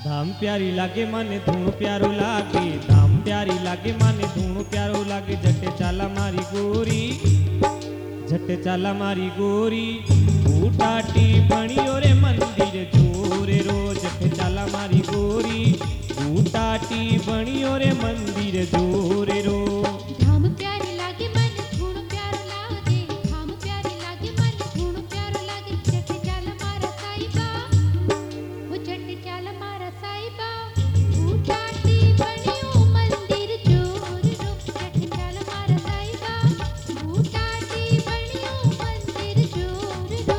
धाम प्यारी लागे माने धूणु प्यारो लागे, धाम प्यारी लागे माने धूणु प्यारो लागे। झटे चाला मारी गोरी, झटे चाला मारी गोरी, बूटाटी बणियो रे मंदिर जोरे रो। झटे चाला मारी गोरी, बूटाटी बणियो रे मंदिर जोरे रो। धाम प्यारी लागे मन धूणु प्यारो लागे, धाम प्यारी लागे मन धूणु प्यारो लागे। झटे चाल मारा साईबा, वो झटे चाल मारा साईबा, बूटाटी बणियो मंदिर जोर रो। झटे चाल मारा साईबा, बूटाटी बणियो मंदिर जोर रो।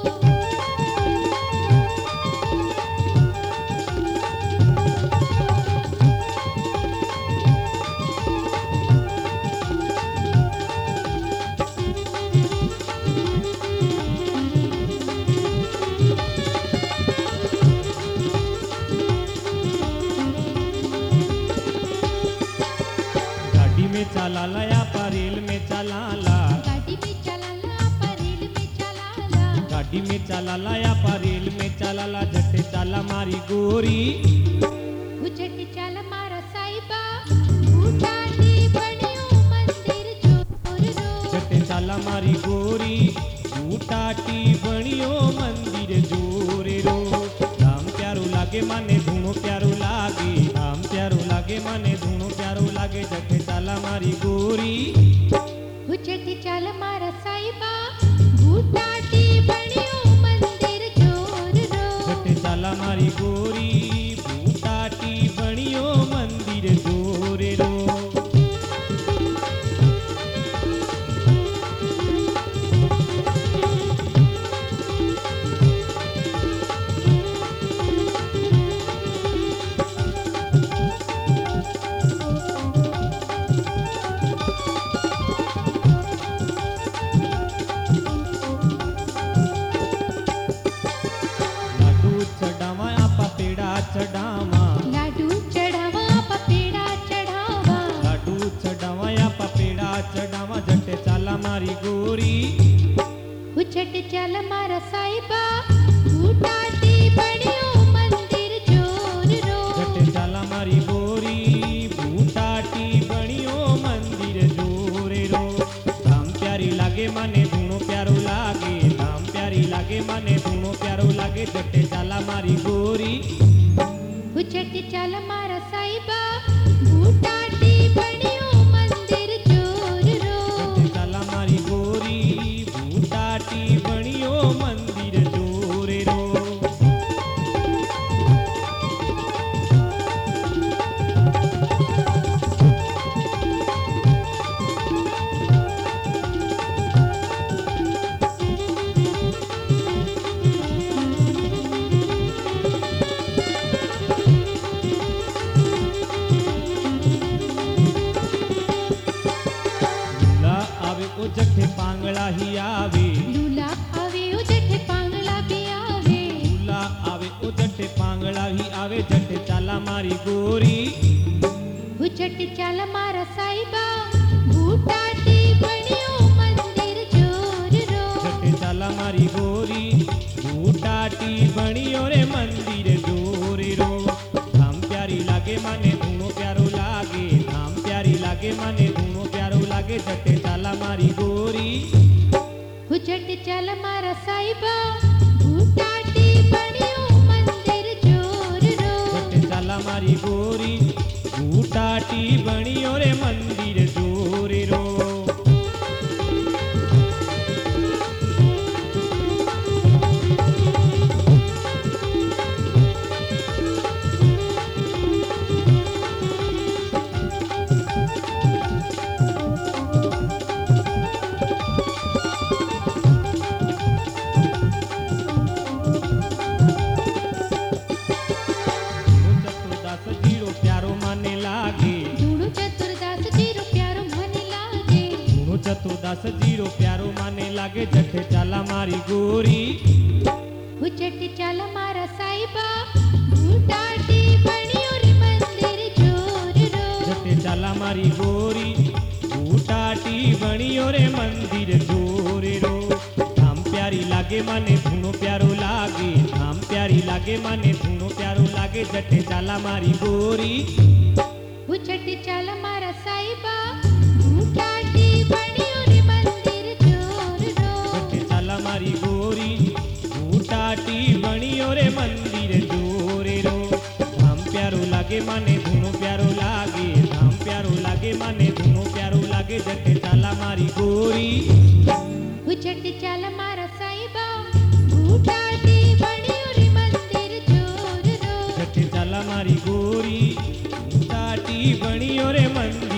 गाड़ी में चला ला या रेल में चला ला, गाड़ी में चलाला पर रेल में चलाला, गाड़ी में चला ला या रेल में चला ला। झटे चाला मारी गोरी, वो झटे चाल मारा साईबा, बूटाटी बणियो मंदिर जोर रो। झटे चाला मारी गोरी, बूटाटी बणियो मंदिर जोरे रो। धाम प्यारो लागे माने धूणो प्यारो लागे, धाम प्यारो लागे माने धूणो प्यारो लागे। झटे चाला मारी गोरी, वो झटे चाल मारा साईबा, बूटाटी बणियो मंदिर जोर रो। झटे चाला मारी गोरी, बूटाटी बणियो मंदिर जोरे रो। लाडू चढ़ावा आपा पेड़ा चढ़ावा, लाडू चढ़ावा पपेड़ा चढ़ावा, लाडू चढ़ावा आपा पेड़ा चढ़ावा। झटे चाला मारी गोरी, वो झटे चाल मारा साईबा, बूटाटी बणियो मंदिर जोर रो। झटे चाला मारी गोरी, बूटाटी बणियो मंदिर जोरे रो। धाम प्यारी लागे माने धूणो प्यारो लागे, धाम प्यारी लागे माने धूणो प्यारो लागे। झटे चाला मारी गोरी, वो झटे चाल मारा साईबा, बूटाटी बणियो मंदिर जोर रो। झटे चाला मारी गोरी, बूटाटी बणियो मंदिर जोरे रो। ला आवे ओ जठे पांगला ही आवे, लूला आवे ओ झटे पांगला भी आवे, ला आवे ओ जठे पांगला ही आवे। झटे चाला मारी गोरी, वो झटे चाल मारा साईबा, बूटाटी बणियो मंदिर जोर रो। झटे चाला मारी गोरी, बूटाटी बणियो रे मंदिर जोरे रो। धाम प्यारी लागे माने धूणो प्यारो लागे, धाम प्यारी लागे माने धूणो प्यारो लागे। झटे चाला मारी गोरी, वो झटे चाल मारा साईबा, बूटाटी बणियो मंदिर जोर रो। झटे चाला मारी गोरी, बूटाटी बणियो रे मंदिर जोरे रो। चतुरदास जीरो प्यारो माने लागे, धूणु चतुरदास जीरो प्यारो मने लागे, धूणु चतुरदास जीरो प्यारो माने लागे। झटे चाला मारी गोरी, वो झटे चाल मारा साईबा, बूटाटी बणियो रे मंदिर जोर रो। झटे चाला मारी गोरी, बूटाटी बणियो रे मंदिर जोरे रो। धाम प्यारी लागे माने धूणो प्यारो लागे, धाम प्यारी लागे माने धूणो प्यारो लागे जटे चाला मारी गोरी उछट चल मारा साईबा ऊटाटी बणियो रे मंदिर जोर रो जटे चाला मारी गोरी ऊटाटी बणियो रे मंदिर जोरे रो धाम प्यारो लागे माने धूणो प्यारो लागे धाम प्यारो लागे माने धूणो प्यारो लागे जटे चाला मारी गोरी उछट चल मारा साईबा ऊटाटी बणियो रे मंदिर जोर रो जटे चाला मारी गोरी ऊटाटी बणियो रे मंदिर